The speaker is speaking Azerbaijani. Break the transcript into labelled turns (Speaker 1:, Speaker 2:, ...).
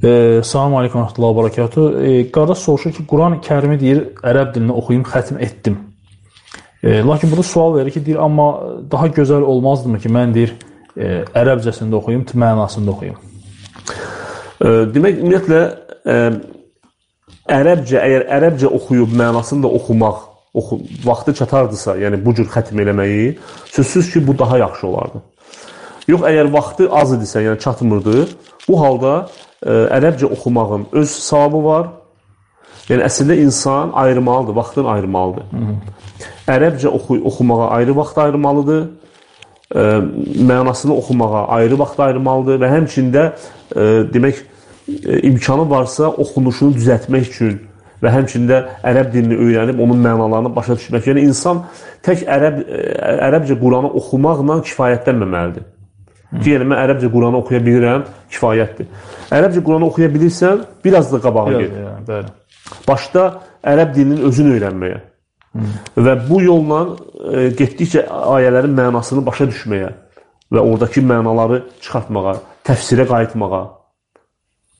Speaker 1: Salam aleykum, rahmetullah, barakatuhu. Qardaş soruşur ki, Quran-ı Kərimi deyir, ərəb dilində oxuyum, xətm etdim. Lakin burada sual verir ki, deyir, amma daha gözəl olmazdımı ki, mən deyir, ərəbcəsində oxuyum, mənasında oxuyum.
Speaker 2: Demək, ümumiyyətlə, əgər ərəbcə oxuyub mənasını da oxumaq vaxtı çatardısa, yəni bu cür xətm eləməyi, sözsüz ki, bu daha yaxşı olardı. Yox, əgər vaxtı az idisə, yəni çatmırdı, bu halda ərəbcə oxumağın öz savabı var. Yəni, əslində insan ayırmalıdır, vaxtını ayırmalıdır. Ərəbcə oxumağa ayrı vaxt ayırmalıdır, mənasını oxumağa ayrı vaxt ayırmalıdır və həmçində, demək, imkanı varsa oxunuşunu düzəltmək üçün və həmçində ərəb dilini öyrənib onun mənalarını başa düşmək. Yəni, insan tək ərəbcə Quranı oxumaqla kifayətlənməməlidir. Ki, yəni, mən ərəbcə Quranı oxuya bilirəm, kifayətdir. Ərəbcə Quranı oxuya bilirsən, biraz da qabağa ged. Başda ərəb dilinin özünü öyrənməyə və bu yolla getdikcə ayələrin mənasını başa düşməyə və oradakı mənaları çıxartmağa, təfsirə qayıtmağa